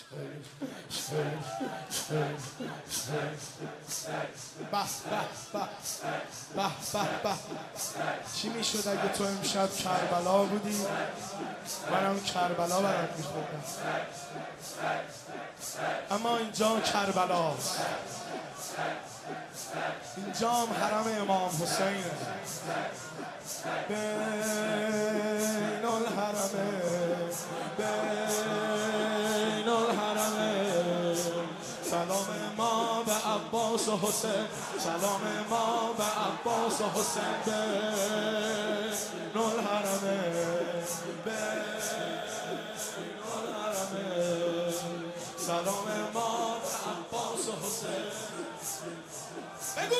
چی میشد اگه تو امشب کربلا بودی؟ منم کربلا برات میخوردم. اما اینجا کربلاست، اینجا هم حرم امام حسینه. بین الحرمه بین الحرمه، سلام ما به عباس و حسین، سلام ما به عباس و حسین. بین الحرمه بین الحرمه، سلام ما به عباس و حسین. بگو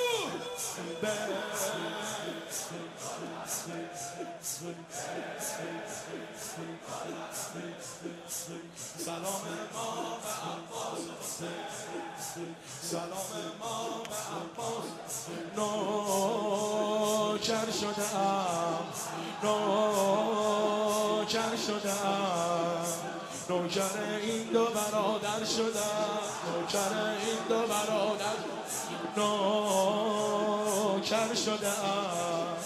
سلام ما به عباس و حسین، سلام ما به عباس. نوکر شده‌ام، نوکر شده‌ام، نوکر این دو برادر شدم، نوکر این دو برادر، نوکر شده‌ام،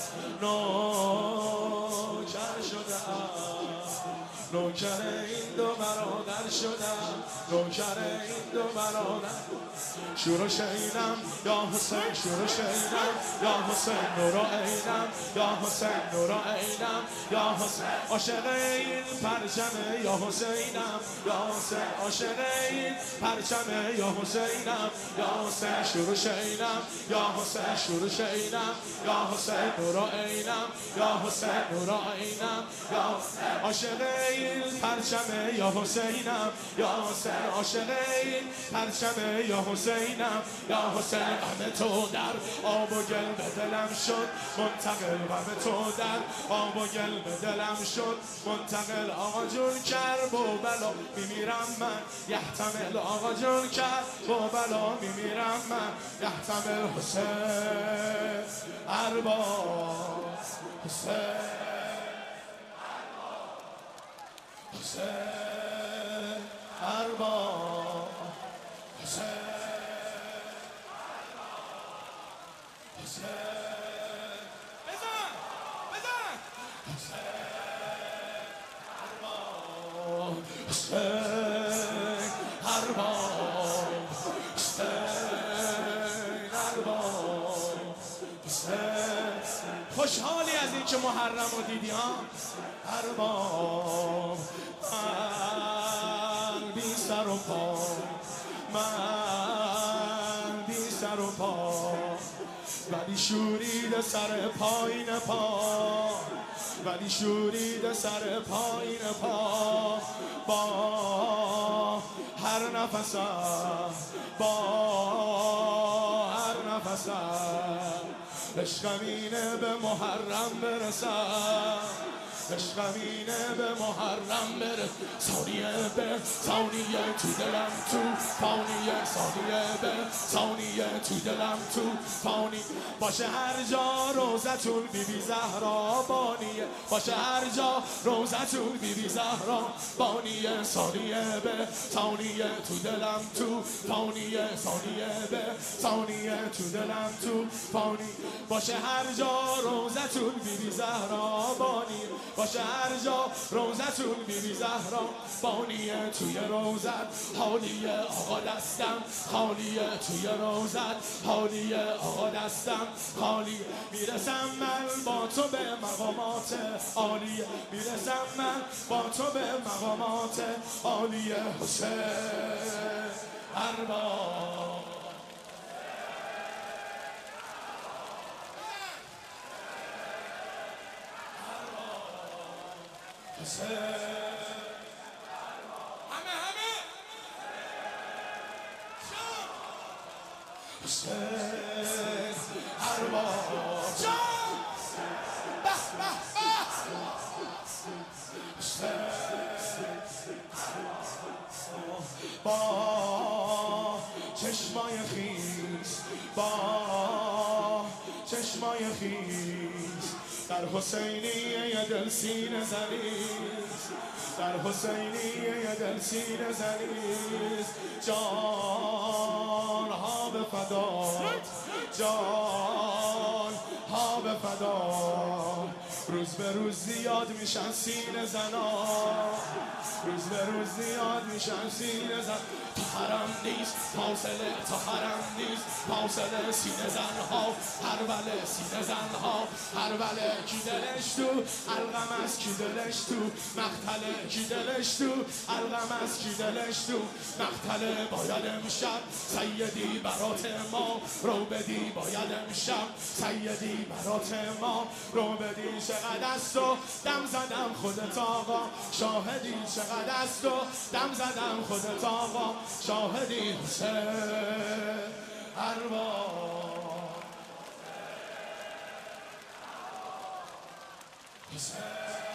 نوکر شده‌ام، نوکر این دو برادر شدم، نوکر این دو برادر. شور شینم یا حسین، شور شینم یا حسین، نور عینم یا حسین، نور عینم یا حسین. عاشق این پرچمه یا حسینم یا حسین، عاشق این پرچمه یا حسینم یا حسین. شور شینم یا حسین، شور شینم یا حسین، نور عینم یا حسین، نور عینم یا حسین. عاشق این پرچمه یا حسینم یا حسین، عاشق این پرچمه یا حسینم یا حسین. غم تو در آب و گل به دلم شد منتقل، غم تو در آب و گل به دلم شد منتقل. آقا جون کرب و بلا میمیرم من یحتمل، آقا جون کرب و بلا میمیرم من یحتمل. حسین ارباب، حسین حسین ارباب، حسین حسین بزن بزن، حسین ارباب، حسین ارباب، حسین ارباب، حسین. خوشحالی از این که محرم رو دیدی ها؟ ارباب من بی سر و پا، من بی سر و پا، ولی شورید سر پایین پا، ولی شورید سر پایین پا. با هر نفسم، با هر نفسم، عشقم اینه به محرم برسم، عشقم اینه به محرم برسم. ثانیه به ثانیه تو دلم تو فانیه، ثانیه به ثانیه تو دلم تو فانی. باشه هر جا روزتون بی بی زهرا بانیه، باشه هر جا روزتون بی بی زهرا بانیه. ثانیه به ثانیه تو دلم تو فانیه، ثانیه به ثانیه تو دلم تو فانی. باشه هر جا روزتون بی بی زهرا بانیه، باشه هر جا روزتون بی بی زهرا بانیه. توی روزت حالیه آقا دستم خالیه، توی روزت حالیه آقا دستم خالی. میرسم من با تو به مقامات عالیه، میرسم من با تو به مقامات عالیه. حسین ارباب، حسین همه حسین ارباب جان به به به، حسین با چشمای خیس، با چشمای خیس، در حسینیه دل سینه زنیست، در حسینیه دل سینه زنیست. جان ها به فدات، جان ها به فدات. روز به روز زیاد میشن سینه زنا، روز به روز زیاد میشن سینه زن. تا حرم نیست فاصله، تا حرم نیست فاصله. سینه زنها هر بله، سینه زنها هر بله. کی دلش تو الغم است، کی دلش تو مقتله. کی دلش تو الغم است، کی دلش تو مقتله. باید امشب سیدی برات ما رو بدی، باید امشب سیدی برات ما رو بدی. چقدر است و دم زدم خودت آقا شاهدی، چقدر است و دم زدم خودت آقا شاهدی. حسین ارباب، حسین